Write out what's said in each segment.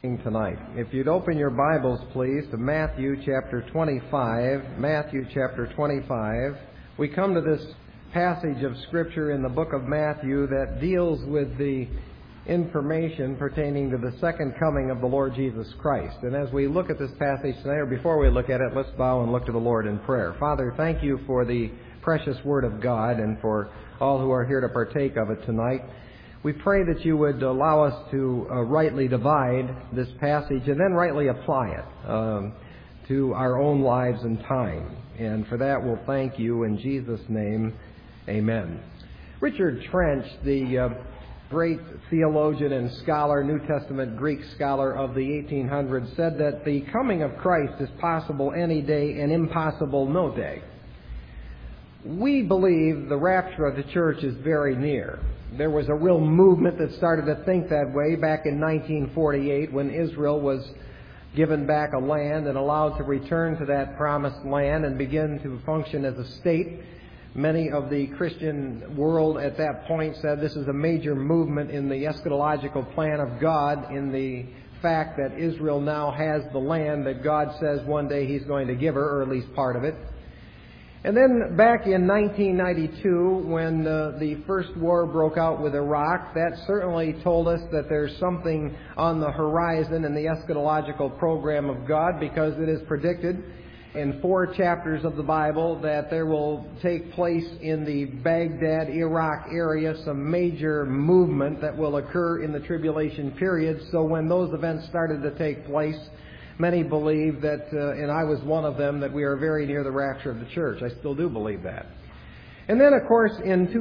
Tonight. If you'd open your Bibles, please, to Matthew chapter 25. Matthew chapter 25. We come to this passage of Scripture in the book of Matthew that deals with the information pertaining to the second coming of the Lord Jesus Christ. And as we look at this passage tonight, or before we look at it, let's bow and look to the Lord in prayer. Father, thank you for the precious Word of God and for all who are here to partake of it tonight. We pray that you would allow us to rightly divide this passage and then rightly apply it to our own lives and time. And for that, we'll thank you in Jesus' name. Amen. Richard Trench, the great theologian and scholar, New Testament Greek scholar of the 1800s, said that the coming of Christ is possible any day and impossible no day. We believe the rapture of the church is very near. There was a real movement that started to think that way back in 1948 when Israel was given back a land and allowed to return to that promised land and begin to function as a state. Many of the Christian world at that point said this is a major movement in the eschatological plan of God, in the fact that Israel now has the land that God says one day He's going to give her, or at least part of it. And then back in 1992, when the first war broke out with Iraq, that certainly told us that there's something on the horizon in the eschatological program of God, because it is predicted in 4 chapters of the Bible that there will take place in the Baghdad, Iraq area some major movement that will occur in the tribulation period. So when those events started to take place, many believe that, and I was one of them, that we are very near the rapture of the church. I still do believe that. And then, of course, in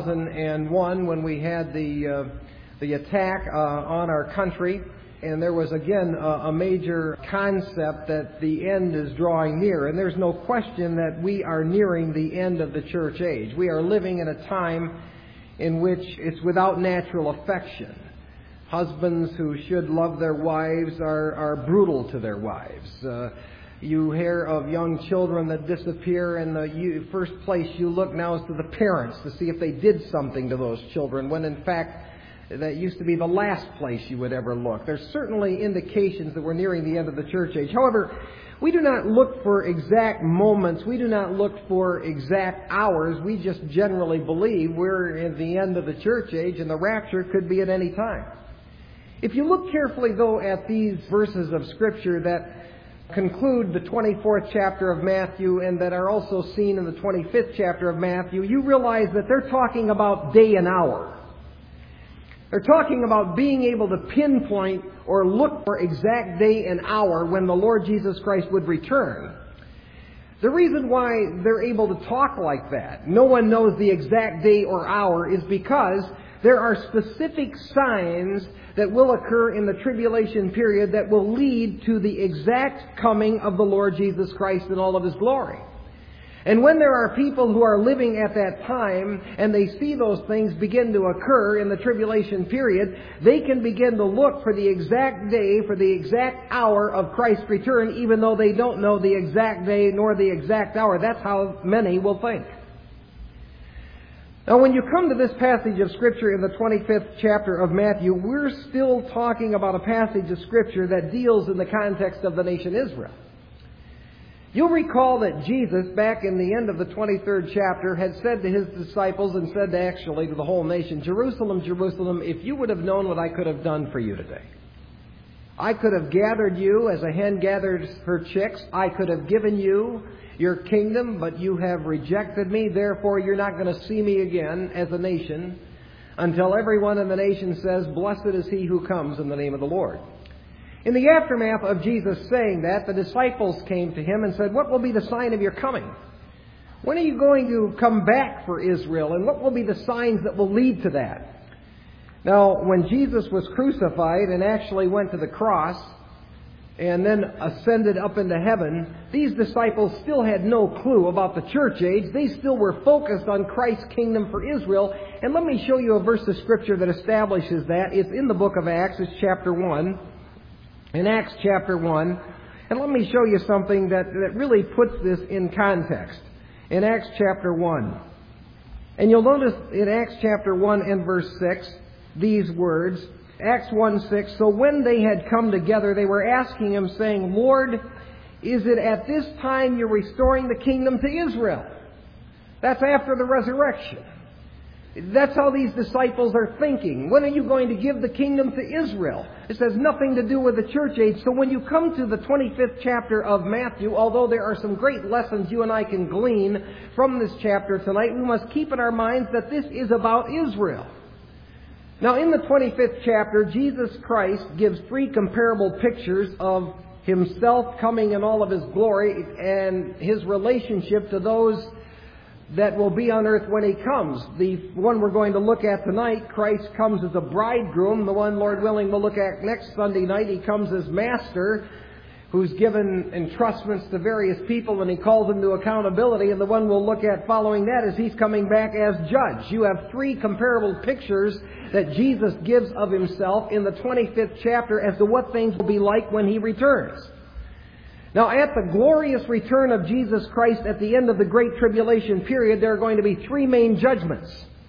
2001, when we had the attack on our country, and there was again a major concept that the end is drawing near. And there's no question that we are nearing the end of the church age. We are living in a time in which it's without natural affection. Husbands who should love their wives are brutal to their wives. You hear of young children that disappear, and the first place you look now is to the parents to see if they did something to those children, when in fact that used to be the last place you would ever look. There's certainly indications that we're nearing the end of the church age. However, we do not look for exact moments. We do not look for exact hours. We just generally believe we're at the end of the church age, and the rapture could be at any time. If you look carefully, though, at these verses of Scripture that conclude the 24th chapter of Matthew and that are also seen in the 25th chapter of Matthew, you realize that they're talking about day and hour. They're talking about being able to pinpoint or look for exact day and hour when the Lord Jesus Christ would return. The reason why they're able to talk like that, no one knows the exact day or hour, is because there are specific signs that will occur in the tribulation period that will lead to the exact coming of the Lord Jesus Christ in all of His glory. And when there are people who are living at that time and they see those things begin to occur in the tribulation period, they can begin to look for the exact day, for the exact hour of Christ's return, even though they don't know the exact day nor the exact hour. That's how many will think. Now, when you come to this passage of Scripture in the 25th chapter of Matthew, we're still talking about a passage of Scripture that deals in the context of the nation Israel. You'll recall that Jesus, back in the end of the 23rd chapter, had said to His disciples, and said actually to the whole nation, "Jerusalem, Jerusalem, if you would have known what I could have done for you today. I could have gathered you as a hen gathers her chicks. I could have given you your kingdom, but you have rejected me. Therefore, you're not going to see me again as a nation until everyone in the nation says, 'Blessed is he who comes in the name of the Lord.'" In the aftermath of Jesus saying that, the disciples came to Him and said, "What will be the sign of your coming? When are you going to come back for Israel? And what will be the signs that will lead to that?" Now, when Jesus was crucified and actually went to the cross and then ascended up into heaven, these disciples still had no clue about the church age. They still were focused on Christ's kingdom for Israel. And let me show you a verse of Scripture that establishes that. It's in the book of Acts. It's chapter 1. In Acts chapter 1. And let me show you something that really puts this in context. In Acts chapter 1. And you'll notice in Acts chapter 1 and verse 6, these words, Acts 1:6, so when they had come together, they were asking him, saying, Lord, is it at this time you're restoring the kingdom to Israel? That's after the resurrection. That's how these disciples are thinking. When are you going to give the kingdom to Israel? This has nothing to do with the church age. So when you come to the 25th chapter of Matthew, although there are some great lessons you and I can glean from this chapter tonight, we must keep in our minds that this is about Israel. Now, in the 25th chapter, Jesus Christ gives three comparable pictures of Himself coming in all of His glory and His relationship to those that will be on earth when He comes. The one we're going to look at tonight, Christ comes as a bridegroom. The one, Lord willing, we'll look at next Sunday night, He comes as master, who's given entrustments to various people and He calls them to accountability. And the one we'll look at following that is He's coming back as judge. You have three comparable pictures that Jesus gives of Himself in the 25th chapter as to what things will be like when He returns. Now, at the glorious return of Jesus Christ at the end of the Great Tribulation period, there are going to be three main judgments.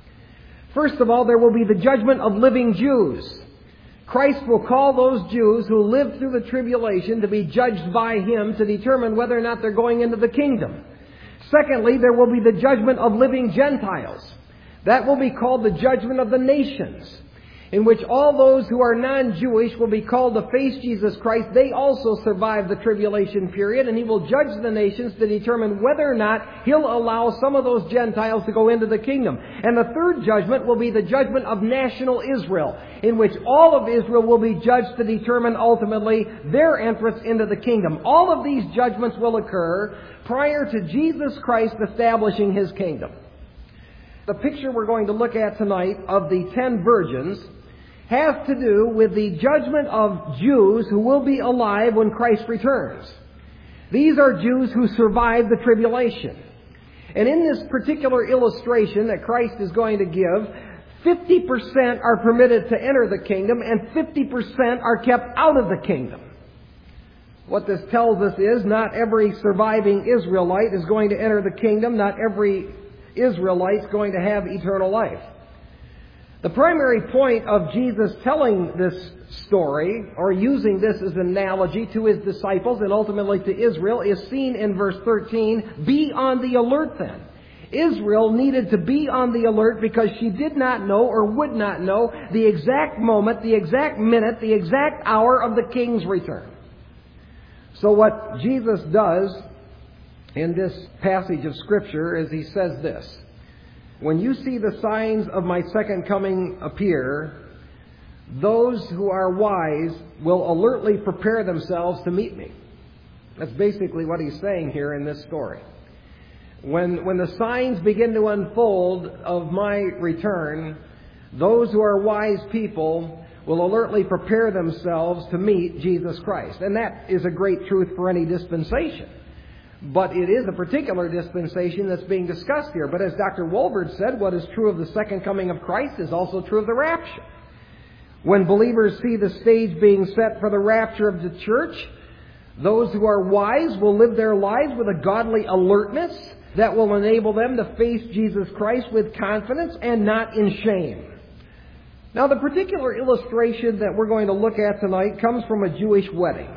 First of all, there will be the judgment of living Jews. Christ will call those Jews who lived through the tribulation to be judged by Him to determine whether or not they're going into the kingdom. Secondly, there will be the judgment of living Gentiles. That will be called the judgment of the nations, in which all those who are non-Jewish will be called to face Jesus Christ. They also survive the tribulation period, and He will judge the nations to determine whether or not He'll allow some of those Gentiles to go into the kingdom. And the third judgment will be the judgment of national Israel, in which all of Israel will be judged to determine ultimately their entrance into the kingdom. All of these judgments will occur prior to Jesus Christ establishing His kingdom. The picture we're going to look at tonight of the 10 virgins has to do with the judgment of Jews who will be alive when Christ returns. These are Jews who survived the tribulation. And in this particular illustration that Christ is going to give, 50% are permitted to enter the kingdom and 50% are kept out of the kingdom. What this tells us is not every surviving Israelite is going to enter the kingdom. Not every Israelite is going to have eternal life. The primary point of Jesus telling this story, or using this as an analogy to His disciples and ultimately to Israel, is seen in verse 13. Be on the alert then. Israel needed to be on the alert because she did not know or would not know the exact moment, the exact minute, the exact hour of the King's return. So what Jesus does in this passage of Scripture is He says this: when you see the signs of my second coming appear, those who are wise will alertly prepare themselves to meet me. That's basically what He's saying here in this story. When the signs begin to unfold of my return, those who are wise people will alertly prepare themselves to meet Jesus Christ. And that is a great truth for any dispensation. But it is a particular dispensation that's being discussed here. But as Dr. Wolbert said, what is true of the second coming of Christ is also true of the rapture. When believers see the stage being set for the rapture of the church, those who are wise will live their lives with a godly alertness that will enable them to face Jesus Christ with confidence and not in shame. Now, the particular illustration that we're going to look at tonight comes from a Jewish wedding.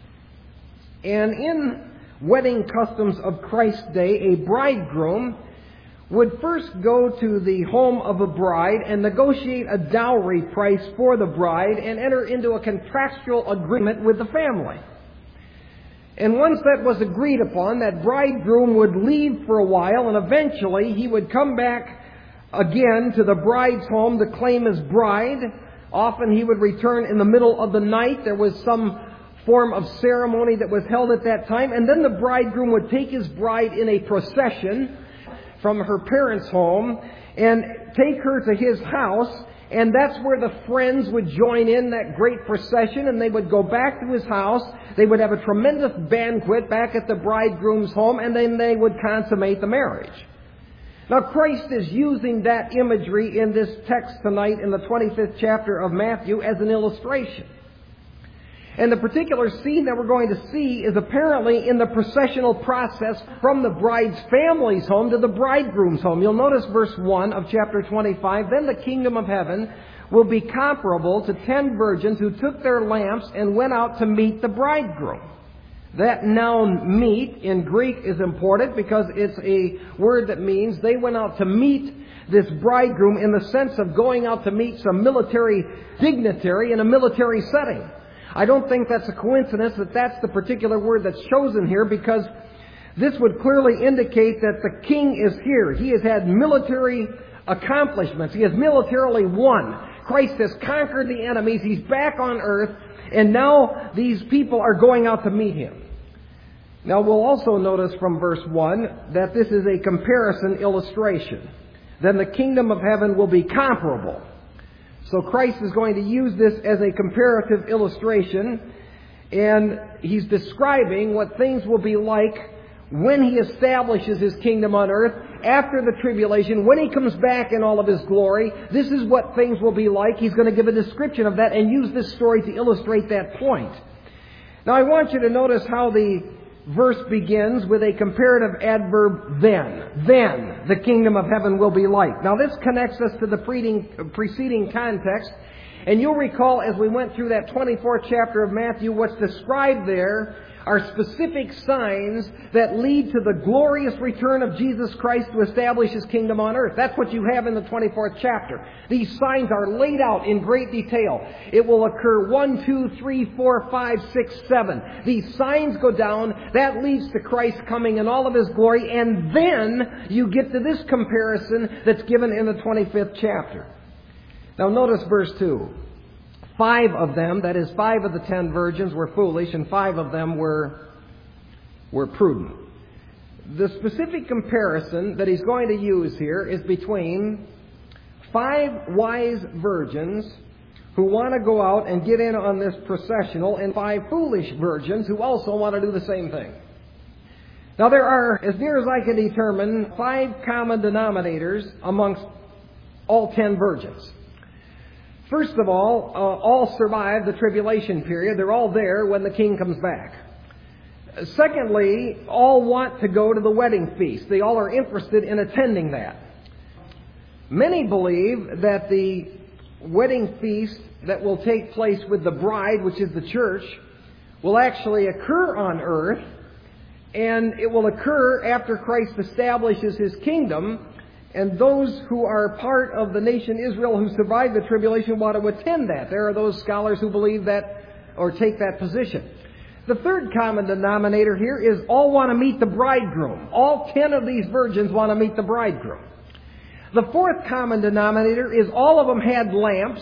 And in wedding customs of Christ's day, a bridegroom would first go to the home of a bride and negotiate a dowry price for the bride and enter into a contractual agreement with the family. And once that was agreed upon, that bridegroom would leave for a while, and eventually he would come back again to the bride's home to claim his bride. Often he would return in the middle of the night. There was some form of ceremony that was held at that time. And then the bridegroom would take his bride in a procession from her parents' home and take her to his house. And that's where the friends would join in that great procession, and they would go back to his house. They would have a tremendous banquet back at the bridegroom's home, and then they would consummate the marriage. Now, Christ is using that imagery in this text tonight in the 25th chapter of Matthew as an illustration. And the particular scene that we're going to see is apparently in the processional process from the bride's family's home to the bridegroom's home. You'll notice verse 1 of chapter 25, then the kingdom of heaven will be comparable to 10 virgins who took their lamps and went out to meet the bridegroom. That noun meet in Greek is important because it's a word that means they went out to meet this bridegroom in the sense of going out to meet some military dignitary in a military setting. I don't think that's a coincidence that that's the particular word that's chosen here, because this would clearly indicate that the king is here. He has had military accomplishments. He has militarily won. Christ has conquered the enemies. He's back on earth. And now these people are going out to meet Him. Now we'll also notice from verse 1 that this is a comparison illustration. Then the kingdom of heaven will be comparable. So Christ is going to use this as a comparative illustration. And He's describing what things will be like when He establishes His kingdom on earth, after the tribulation, when He comes back in all of His glory. This is what things will be like. He's going to give a description of that and use this story to illustrate that point. Now I want you to notice how the verse begins with a comparative adverb, then. Then the kingdom of heaven will be like. Now this connects us to the preceding context. And you'll recall as we went through that 24th chapter of Matthew, what's described there are specific signs that lead to the glorious return of Jesus Christ to establish His kingdom on earth. That's what you have in the 24th chapter. These signs are laid out in great detail. It will occur 1, 2, 3, 4, 5, 6, 7. These signs go down. That leads to Christ coming in all of His glory. And then you get to this comparison that's given in the 25th chapter. Now notice verse 2. 5 of them, that is 5 of the 10 virgins, were foolish, and 5 of them were prudent. The specific comparison that he's going to use here is between 5 wise virgins who want to go out and get in on this processional, and 5 foolish virgins who also want to do the same thing. Now there are, as near as I can determine, 5 common denominators amongst all 10 virgins. First of all survive the tribulation period. They're all there when the king comes back. Secondly, all want to go to the wedding feast. They all are interested in attending that. Many believe that the wedding feast that will take place with the bride, which is the church, will actually occur on earth, and it will occur after Christ establishes His kingdom. And those who are part of the nation Israel who survived the tribulation want to attend that. There are those scholars who believe that or take that position. The third common denominator here is all want to meet the bridegroom. All 10 of these virgins want to meet the bridegroom. The fourth common denominator is all of them had lamps.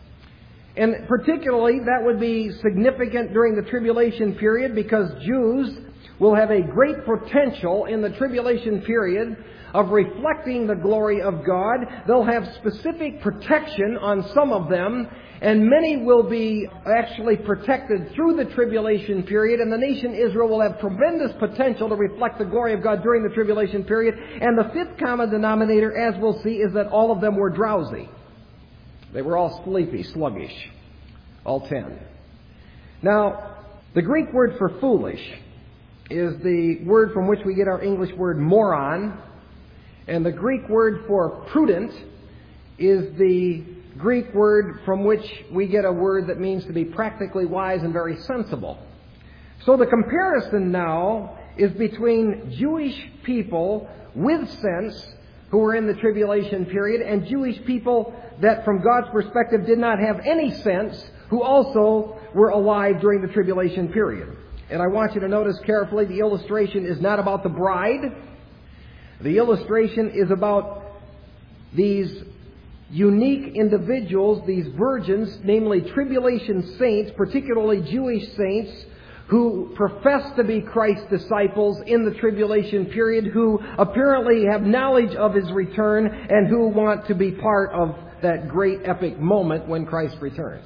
And particularly that would be significant during the tribulation period, because Jews will have a great potential in the tribulation period of reflecting the glory of God. They'll have specific protection on some of them, and many will be actually protected through the tribulation period, and the nation Israel will have tremendous potential to reflect the glory of God during the tribulation period. And the fifth common denominator, as we'll see, is that all of them were drowsy. They were all sleepy, sluggish, all 10. Now, the Greek word for foolish is the word from which we get our English word moron. And the Greek word for prudent is the Greek word from which we get a word that means to be practically wise and very sensible. So the comparison now is between Jewish people with sense who were in the tribulation period and Jewish people that from God's perspective did not have any sense, who also were alive during the tribulation period. And I want you to notice carefully, the illustration is not about the bride. The illustration is about these unique individuals, these virgins, namely tribulation saints, particularly Jewish saints, who profess to be Christ's disciples in the tribulation period, who apparently have knowledge of His return and who want to be part of that great epic moment when Christ returns.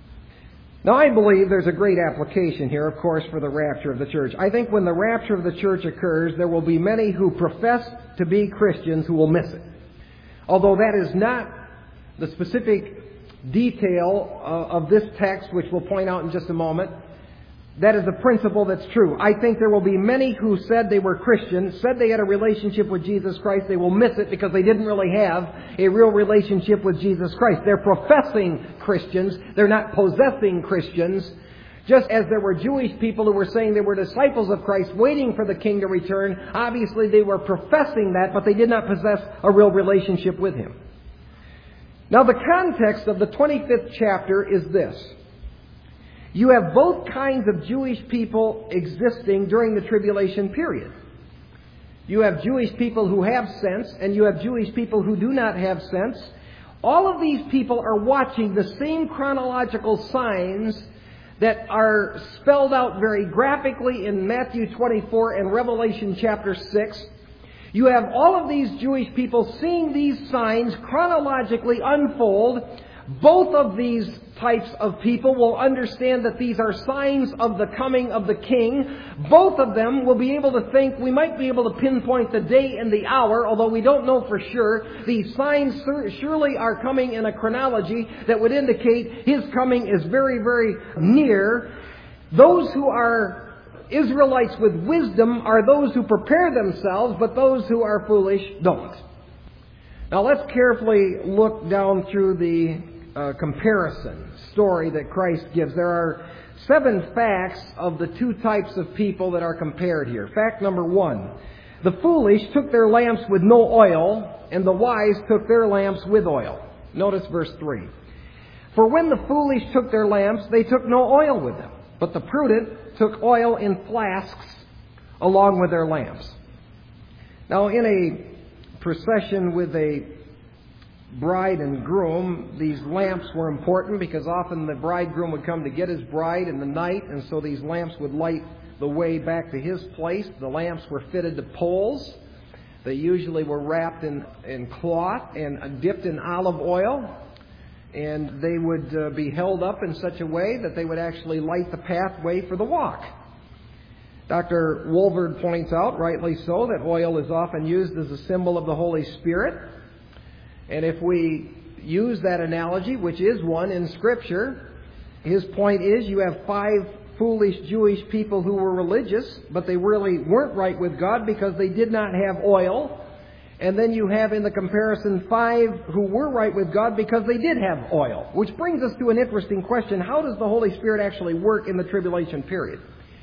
Now, I believe there's a great application here, of course, for the rapture of the church. I think when the rapture of the church occurs, there will be many who profess to be Christians who will miss it. Although that is not the specific detail of this text, which we'll point out in just a moment, That is a principle that's true. I think there will be many who said they were Christians, said they had a relationship with Jesus Christ. They will miss it because they didn't really have a real relationship with Jesus Christ. They're professing Christians. They're not possessing Christians. Just as there were Jewish people who were saying they were disciples of Christ waiting for the King to return, obviously they were professing that, but they did not possess a real relationship with Him. Now the context of the 25th chapter is this. You have both kinds of Jewish people existing during the tribulation period. You have Jewish people who have sense, and you have Jewish people who do not have sense. All of these people are watching the same chronological signs that are spelled out very graphically in Matthew 24 and Revelation chapter 6. You have all of these Jewish people seeing these signs chronologically unfold. Both of these types of people will understand that these are signs of the coming of the King. Both of them will be able to think, we might be able to pinpoint the day and the hour, although we don't know for sure. These signs surely are coming in a chronology that would indicate His coming is very, very near. Those who are Israelites with wisdom are those who prepare themselves, but those who are foolish don't. Now let's carefully look down through the comparison story that Christ gives. There are 7 facts of the 2 types of people that are compared here. Fact number 1. The foolish took their lamps with no oil, and the wise took their lamps with oil. Notice verse 3. For when the foolish took their lamps, they took no oil with them, but the prudent took oil in flasks along with their lamps. Now in a procession with a bride and groom, these lamps were important because often the bridegroom would come to get his bride in the night, and so these lamps would light the way back to his place. The lamps were fitted to poles. They usually were wrapped in cloth and dipped in olive oil, and they would be held up in such a way that they would actually light the pathway for the walk. Dr. Wolverd points out, rightly so, that oil is often used as a symbol of the Holy Spirit. And if we use that analogy, which is one in Scripture, his point is you have 5 foolish Jewish people who were religious, but they really weren't right with God because they did not have oil. And then you have in the comparison 5 who were right with God because they did have oil. Which brings us to an interesting question. How does the Holy Spirit actually work in the tribulation period?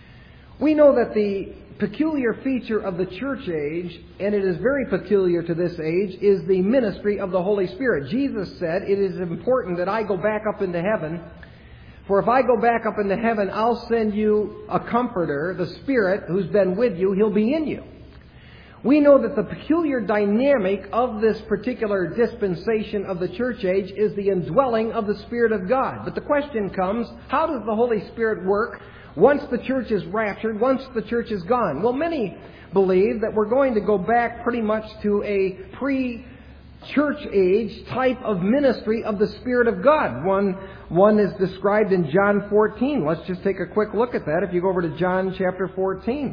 We know that the peculiar feature of the church age, and it is very peculiar to this age, is the ministry of the Holy Spirit. Jesus said, it is important that I go back up into heaven, for if I go back up into heaven, I'll send you a comforter, the Spirit, who's been with you. He'll be in you. We know that the peculiar dynamic of this particular dispensation of the church age is the indwelling of the Spirit of God. But the question comes, how does the Holy Spirit work once the church is raptured, once the church is gone? Well, many believe that we're going to go back pretty much to a pre-church age type of ministry of the Spirit of God. One is described in John 14. Let's just take a quick look at that. If you go over to John chapter 14.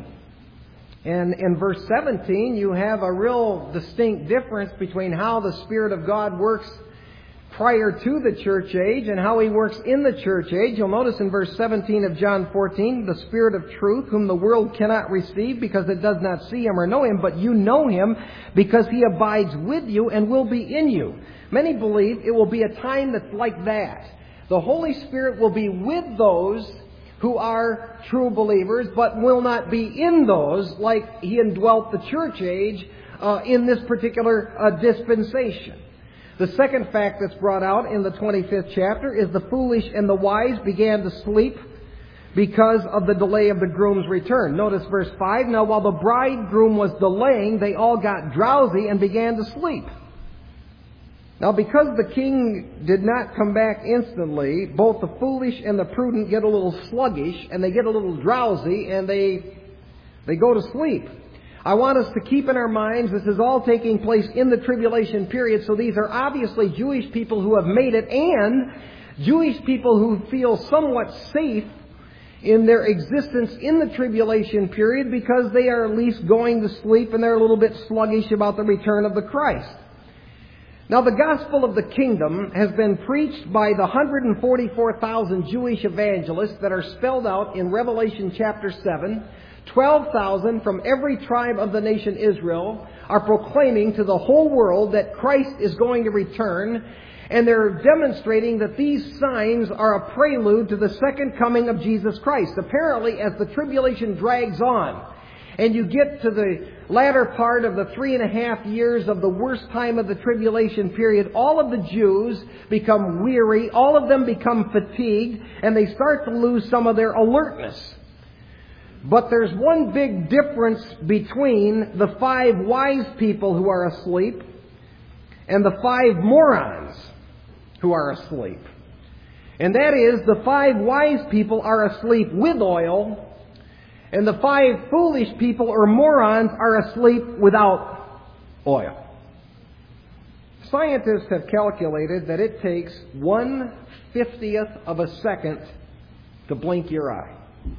And in verse 17, you have a real distinct difference between how the Spirit of God works prior to the church age and how He works in the church age. You'll notice in verse 17 of John 14, the Spirit of truth, whom the world cannot receive because it does not see Him or know Him, but you know Him because He abides with you and will be in you. Many believe it will be a time that's like that. The Holy Spirit will be with those who are true believers, but will not be in those like He indwelt the church age in this particular dispensation. The second fact that's brought out in the 25th chapter is the foolish and the wise began to sleep because of the delay of the groom's return. Notice verse 5. Now while the bridegroom was delaying, they all got drowsy and began to sleep. Now because the king did not come back instantly, both the foolish and the prudent get a little sluggish and they get a little drowsy and they go to sleep. I want us to keep in our minds this is all taking place in the tribulation period, so these are obviously Jewish people who have made it and Jewish people who feel somewhat safe in their existence in the tribulation period because they are at least going to sleep and they're a little bit sluggish about the return of the Christ. Now, the gospel of the kingdom has been preached by the 144,000 Jewish evangelists that are spelled out in Revelation chapter 7. 12,000 from every tribe of the nation Israel are proclaiming to the whole world that Christ is going to return, and they're demonstrating that these signs are a prelude to the second coming of Jesus Christ. Apparently, as the tribulation drags on, and you get to the latter part of the 3.5 years of the worst time of the tribulation period, all of the Jews become weary, all of them become fatigued, and they start to lose some of their alertness. But there's one big difference between the 5 wise people who are asleep and the 5 morons who are asleep. And that is, the 5 wise people are asleep with oil, and the 5 foolish people or morons are asleep without oil. Scientists have calculated that it takes 1/50th of a second to blink your eye.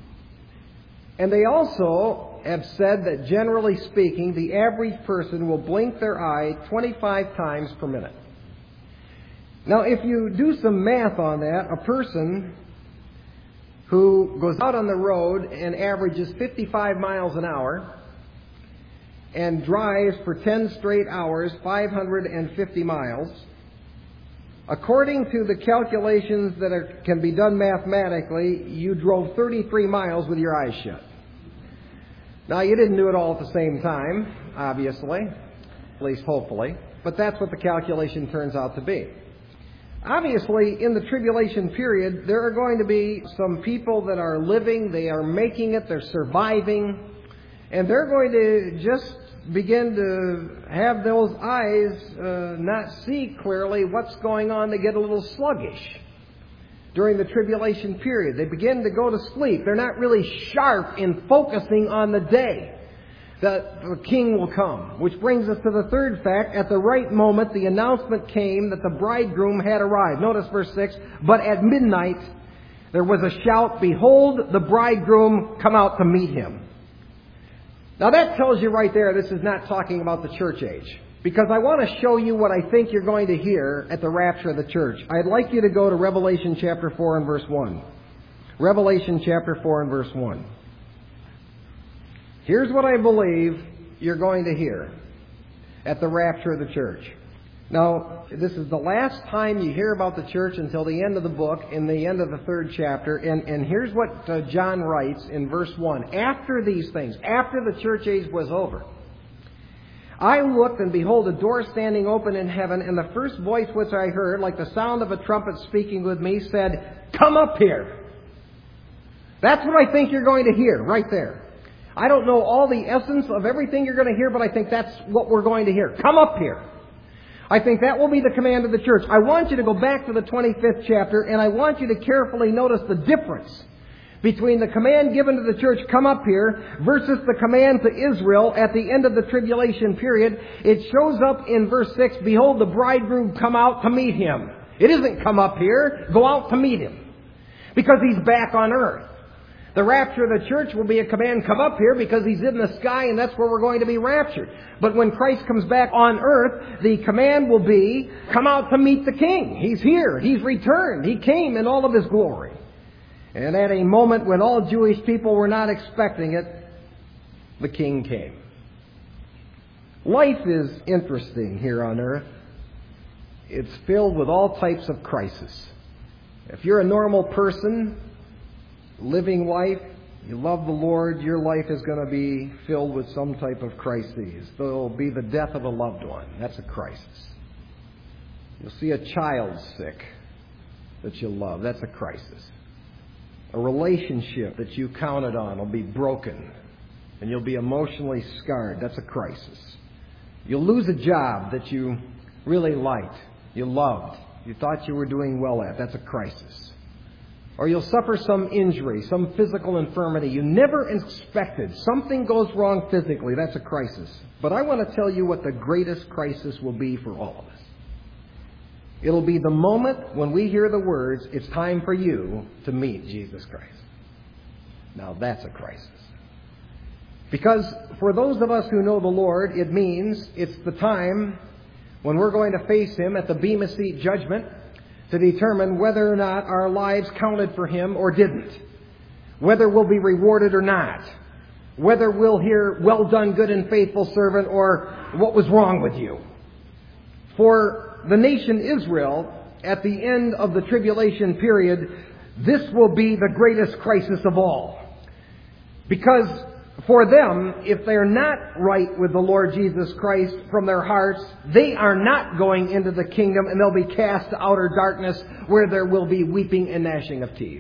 And they also have said that, generally speaking, the average person will blink their eye 25 times per minute. Now, if you do some math on that, a person who goes out on the road and averages 55 miles an hour and drives for 10 straight hours, 550 miles, according to the calculations that can be done mathematically, you drove 33 miles with your eyes shut. Now, you didn't do it all at the same time, obviously, at least hopefully, but that's what the calculation turns out to be. Obviously, in the tribulation period, there are going to be some people that are living, they are making it, they're surviving, and they're going to just begin to have those eyes not see clearly what's going on. They get a little sluggish during the tribulation period. They begin to go to sleep. They're not really sharp in focusing on the day that the king will come. Which brings us to the third fact. At the right moment, the announcement came that the bridegroom had arrived. Notice verse 6, but at midnight there was a shout, behold, the bridegroom, come out to meet him. Now that tells you right there this is not talking about the church age. Because I want to show you what I think you're going to hear at the rapture of the church. I'd like you to go to Revelation chapter 4 and verse 1. Revelation chapter 4 and verse 1. Here's what I believe you're going to hear at the rapture of the church. Now, this is the last time you hear about the church until the end of the book, in the end of the 3rd chapter. And here's what John writes in verse 1. After these things, after the church age was over, I looked, and behold, a door standing open in heaven, and the first voice which I heard, like the sound of a trumpet speaking with me, said, come up here. That's what I think you're going to hear right there. I don't know all the essence of everything you're going to hear, but I think that's what we're going to hear. Come up here. I think that will be the command of the church. I want you to go back to the 25th chapter, and I want you to carefully notice the difference between the command given to the church, come up here, versus the command to Israel at the end of the tribulation period. It shows up in verse 6, behold, the bridegroom come out to meet him. It isn't come up here, go out to meet him. Because he's back on earth. The rapture of the church will be a command, come up here, because he's in the sky and that's where we're going to be raptured. But when Christ comes back on earth, the command will be, come out to meet the King. He's here. He's returned. He came in all of his glory. And at a moment when all Jewish people were not expecting it, the King came. Life is interesting here on earth. It's filled with all types of crises. If you're a normal person, living life, you love the Lord, your life is going to be filled with some type of crises. There'll be the death of a loved one. That's a crisis. You'll see a child sick that you love. That's a crisis. A relationship that you counted on will be broken, and you'll be emotionally scarred. That's a crisis. You'll lose a job that you really liked, you loved, you thought you were doing well at. That's a crisis. Or you'll suffer some injury, some physical infirmity you never expected. Something goes wrong physically. That's a crisis. But I want to tell you what the greatest crisis will be for all of us. It'll be the moment when we hear the words, it's time for you to meet Jesus Christ. Now that's a crisis. Because for those of us who know the Lord, it means it's the time when we're going to face Him at the Bema Seat judgment to determine whether or not our lives counted for Him or didn't, whether we'll be rewarded or not, whether we'll hear, "Well done, good and faithful servant," or "What was wrong with you?" For the nation Israel, at the end of the tribulation period, this will be the greatest crisis of all. Because for them, if they're not right with the Lord Jesus Christ from their hearts, they are not going into the kingdom, and they'll be cast to outer darkness where there will be weeping and gnashing of teeth.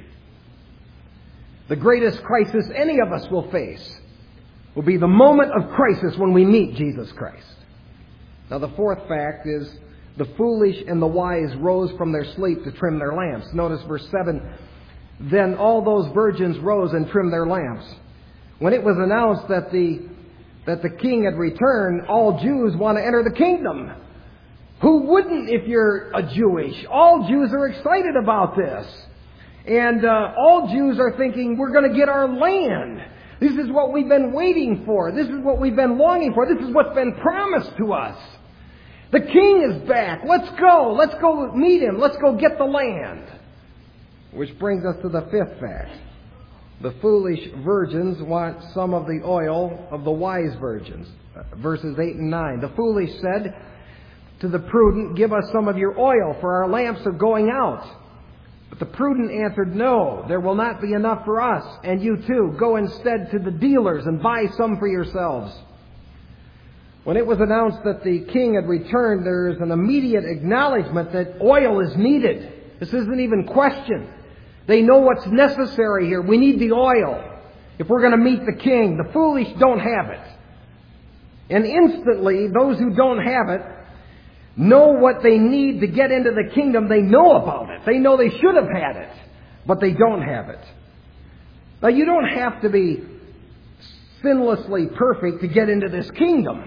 The greatest crisis any of us will face will be the moment of crisis when we meet Jesus Christ. Now, the fourth fact is the foolish and the wise rose from their sleep to trim their lamps. Notice verse 7. Then all those virgins rose and trimmed their lamps. When it was announced that the king had returned, all Jews want to enter the kingdom. Who wouldn't if you're a Jewish? All Jews are excited about this. And all Jews are thinking, we're going to get our land. This is what we've been waiting for. This is what we've been longing for. This is what's been promised to us. The king is back. Let's go. Let's go meet him. Let's go get the land. Which brings us to the fifth fact. The foolish virgins want some of the oil of the wise virgins. Verses 8 and 9. The foolish said to the prudent, "Give us some of your oil, for our lamps are going out." But the prudent answered, "No, there will not be enough for us. And you too, go instead to the dealers and buy some for yourselves." When it was announced that the king had returned, there is an immediate acknowledgement that oil is needed. This isn't even questioned. They know what's necessary here. We need the oil if we're going to meet the king. The foolish don't have it. And instantly, those who don't have it know what they need to get into the kingdom. They know about it. They know they should have had it, but they don't have it. Now, you don't have to be sinlessly perfect to get into this kingdom.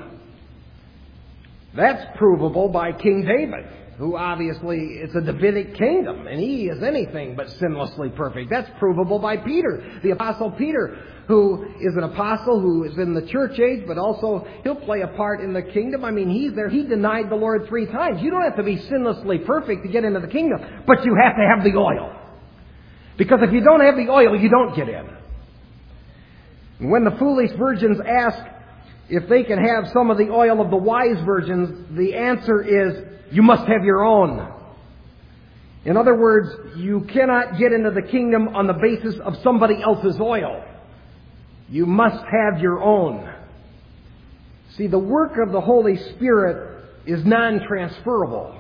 That's provable by King David, who obviously is a Davidic kingdom, and he is anything but sinlessly perfect. That's provable by Peter, the Apostle Peter, who is an apostle who is in the church age, but also he'll play a part in the kingdom. I mean, he's there. He denied the Lord 3 times. You don't have to be sinlessly perfect to get into the kingdom, but you have to have the oil. Because if you don't have the oil, you don't get in. And when the foolish virgins ask if they can have some of the oil of the wise virgins, the answer is, you must have your own. In other words, you cannot get into the kingdom on the basis of somebody else's oil. You must have your own. See, the work of the Holy Spirit is non-transferable.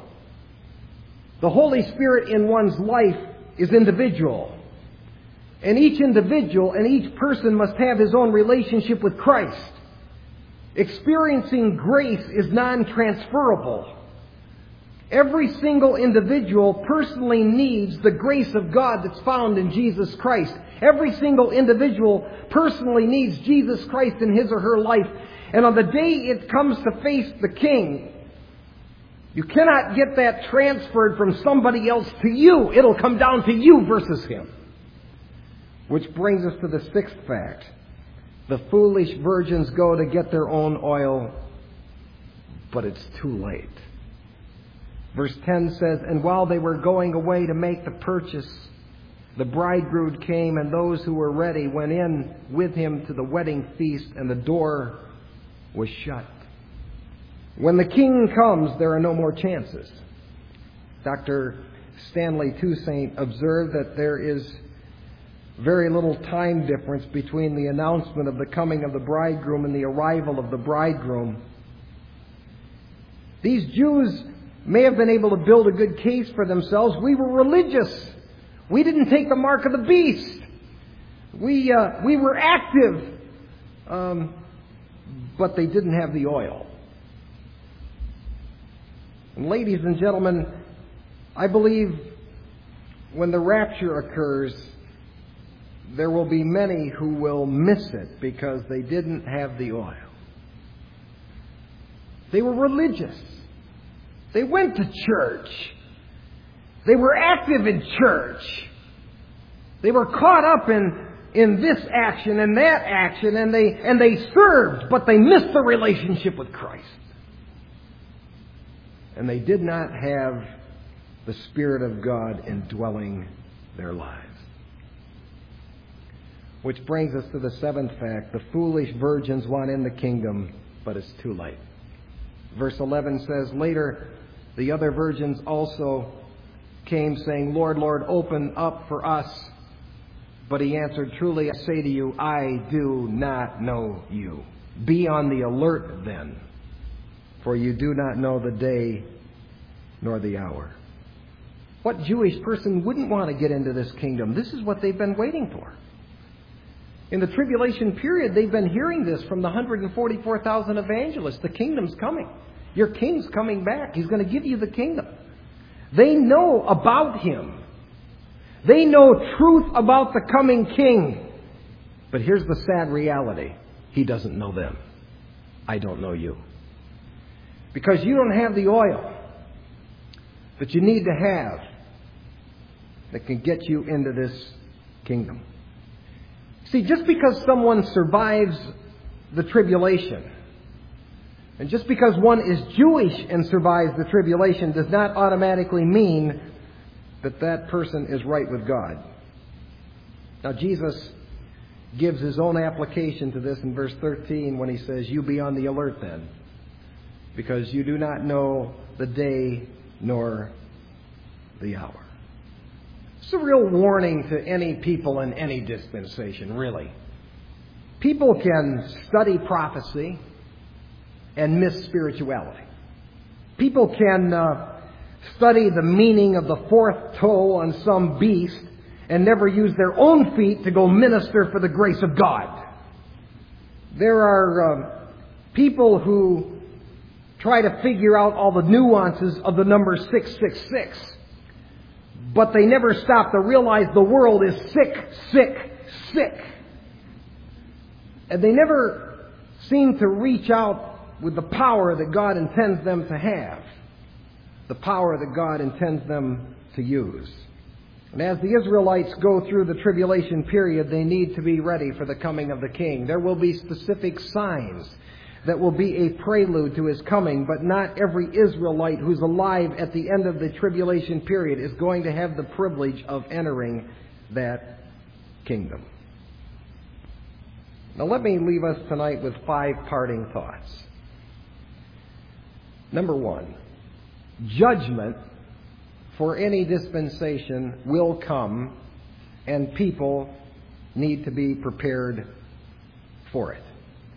The Holy Spirit in one's life is individual. And each individual and each person must have his own relationship with Christ. Experiencing grace is non-transferable. Every single individual personally needs the grace of God that's found in Jesus Christ. Every single individual personally needs Jesus Christ in his or her life. And on the day it comes to face the King, you cannot get that transferred from somebody else to you. It'll come down to you versus him. Which brings us to the sixth fact. The foolish virgins go to get their own oil, but it's too late. Verse 10 says, "And while they were going away to make the purchase, the bridegroom came, and those who were ready went in with him to the wedding feast, and the door was shut." When the king comes, there are no more chances. Dr. Stanley Toussaint observed that there is very little time difference between the announcement of the coming of the bridegroom and the arrival of the bridegroom. These Jews may have been able to build a good case for themselves. We were religious. We didn't take the mark of the beast. We were active, but they didn't have the oil. And ladies and gentlemen, I believe when the rapture occurs, there will be many who will miss it because they didn't have the oil. They were religious. They went to church. They were active in church. They were caught up in this action and that action, and they served, but they missed the relationship with Christ. and they did not have the Spirit of God indwelling their lives. Which brings us to the seventh fact. The foolish virgins want in the kingdom, but it's too late. Verse 11 says, later the other virgins also came, saying, Lord, Lord, open up for us. But he answered, truly I say to you, I do not know you. Be on the alert then, for you do not know the day nor the hour. What Jewish person wouldn't want to get into this kingdom? This is what they've been waiting for. In the tribulation period, they've been hearing this from the 144,000 evangelists. The kingdom's coming. Your king's coming back. He's going to give you the kingdom. They know about him. They know truth about the coming king. But here's the sad reality. He doesn't know them. I don't know you. Because you don't have the oil that you need to have that can get you into this kingdom. See, just because someone survives the tribulation, and just because one is Jewish and survives the tribulation, does not automatically mean that that person is right with God. Now, Jesus gives his own application to this in verse 13 when he says, you be on the alert then, because you do not know the day nor the hour. It's a real warning to any people in any dispensation, really. People can study prophecy and miss spirituality. People can study the meaning of the fourth toe on some beast and never use their own feet to go minister for the grace of God. There are people who try to figure out all the nuances of the number 666. But they never stop to realize the world is sick, sick, sick. And they never seem to reach out with the power that God intends them to have. The power that God intends them to use. And as the Israelites go through the tribulation period, they need to be ready for the coming of the King. There will be specific signs that will be a prelude to his coming, but not every Israelite who's alive at the end of the tribulation period is going to have the privilege of entering that kingdom. Now let me leave us tonight with 5 parting thoughts. Number 1, judgment for any dispensation will come, and people need to be prepared for it.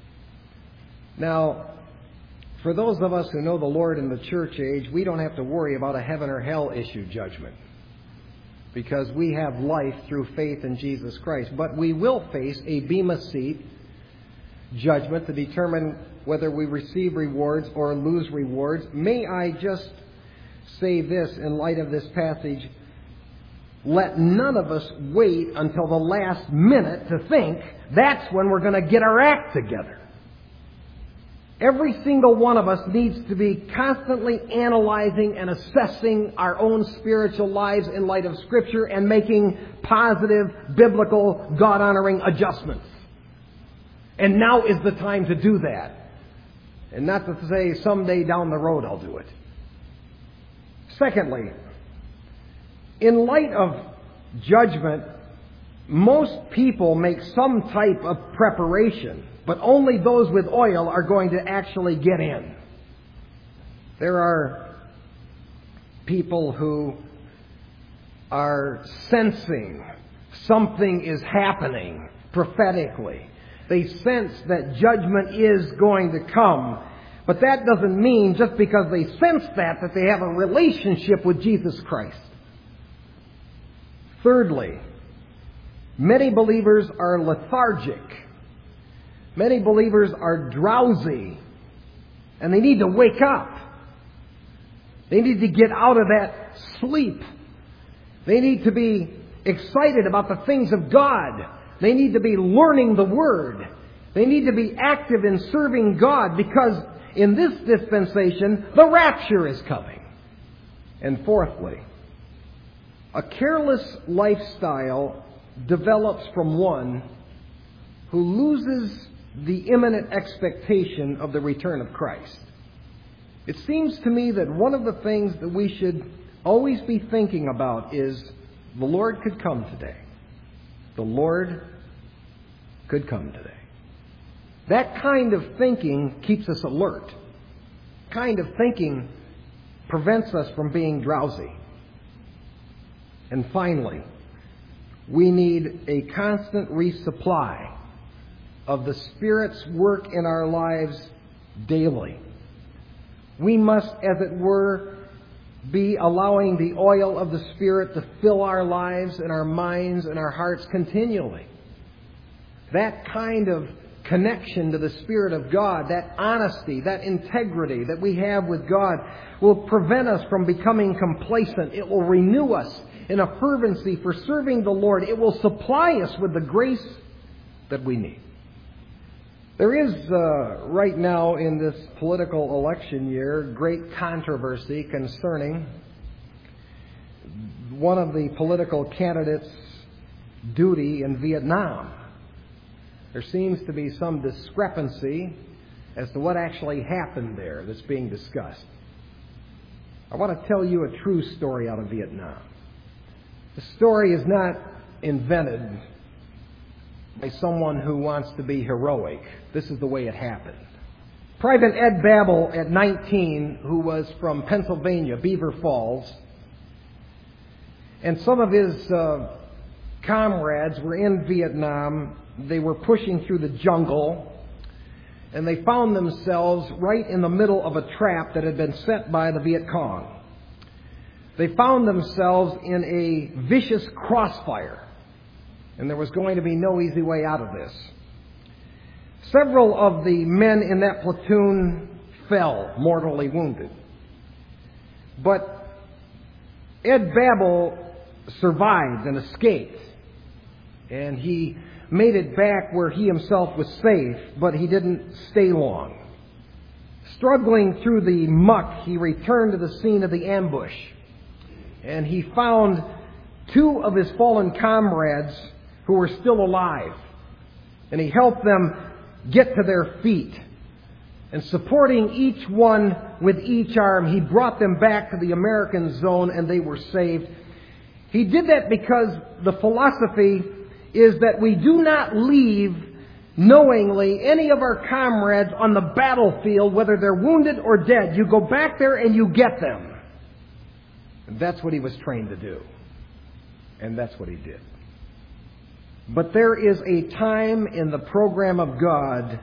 Now, for those of us who know the Lord in the church age, we don't have to worry about a heaven or hell issue judgment, because we have life through faith in Jesus Christ. But we will face a bema seat judgment to determine whether we receive rewards or lose rewards. May I just say this in light of this passage? Let none of us wait until the last minute to think that's when we're going to get our act together. Every single one of us needs to be constantly analyzing and assessing our own spiritual lives in light of Scripture and making positive, biblical, God-honoring adjustments. And now is the time to do that. And not to say someday down the road I'll do it. Secondly, in light of judgment, most people make some type of preparation, but only those with oil are going to actually get in. There are people who are sensing something is happening prophetically. They sense that judgment is going to come. But that doesn't mean just because they sense that they have a relationship with Jesus Christ. Thirdly, many believers are lethargic. Many believers are drowsy. And they need to wake up. They need to get out of that sleep. They need to be excited about the things of God. They need to be learning the Word. They need to be active in serving God, because in this dispensation, the rapture is coming. And fourthly, a careless lifestyle develops from one who loses the imminent expectation of the return of Christ. It seems to me that one of the things that we should always be thinking about is the Lord could come today. The Lord could come today. That kind of thinking keeps us alert. Kind of thinking prevents us from being drowsy. And finally, we need a constant resupply of the Spirit's work in our lives daily. We must, as it were, be allowing the oil of the Spirit to fill our lives and our minds and our hearts continually. That kind of connection to the Spirit of God, that honesty, that integrity that we have with God will prevent us from becoming complacent. It will renew us in a fervency for serving the Lord. It will supply us with the grace that we need. There is, right now in this political election year, great controversy concerning one of the political candidates' duty in Vietnam. There seems to be some discrepancy as to what actually happened there that's being discussed. I want to tell you a true story out of Vietnam. The story is not invented by someone who wants to be heroic. This is the way it happened. Private Ed Babel, at 19, who was from Pennsylvania, Beaver Falls, and some of his comrades were in Vietnam. They were pushing through the jungle, and they found themselves right in the middle of a trap that had been set by the Viet Cong. They found themselves in a vicious crossfire, and there was going to be no easy way out of this. Several of the men in that platoon fell, mortally wounded. But Ed Babel survived and escaped, and he made it back where he himself was safe, but he didn't stay long. Struggling through the muck, he returned to the scene of the ambush, and he found two of his fallen comrades who were still alive, and he helped them get to their feet. And supporting each one with each arm, he brought them back to the American zone, and they were saved. He did that because the philosophy is that we do not leave knowingly any of our comrades on the battlefield, whether they're wounded or dead. You go back there and you get them. And that's what he was trained to do. And that's what he did. But there is a time in the program of God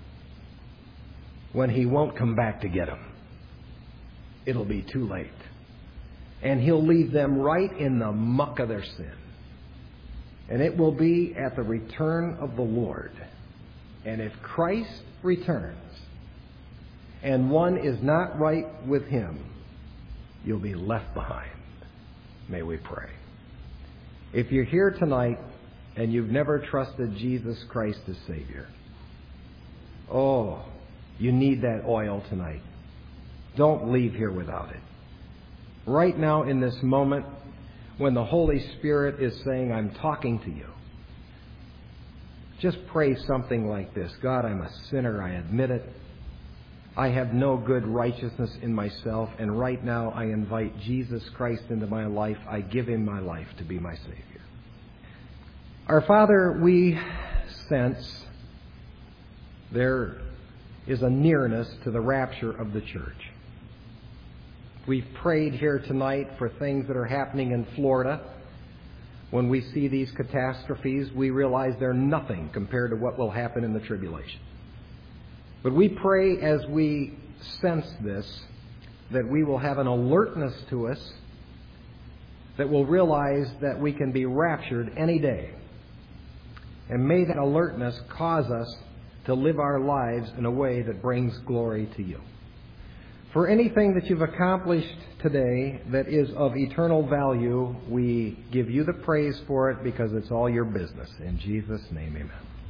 when He won't come back to get them. It'll be too late. And He'll leave them right in the muck of their sin. And it will be at the return of the Lord. And if Christ returns and one is not right with Him, you'll be left behind. May we pray. If you're here tonight and you've never trusted Jesus Christ as Savior, oh, you need that oil tonight. Don't leave here without it. Right now in this moment, when the Holy Spirit is saying, I'm talking to you, just pray something like this. God, I'm a sinner. I admit it. I have no good righteousness in myself, and right now I invite Jesus Christ into my life. I give Him my life to be my Savior. Our Father, we sense there is a nearness to the rapture of the church. We've prayed here tonight for things that are happening in Florida. When we see these catastrophes, we realize they're nothing compared to what will happen in the tribulation. But we pray as we sense this, that we will have an alertness to us, that will realize that we can be raptured any day. And may that alertness cause us to live our lives in a way that brings glory to you. For anything that you've accomplished today that is of eternal value, we give you the praise for it because it's all your business. In Jesus' name, amen.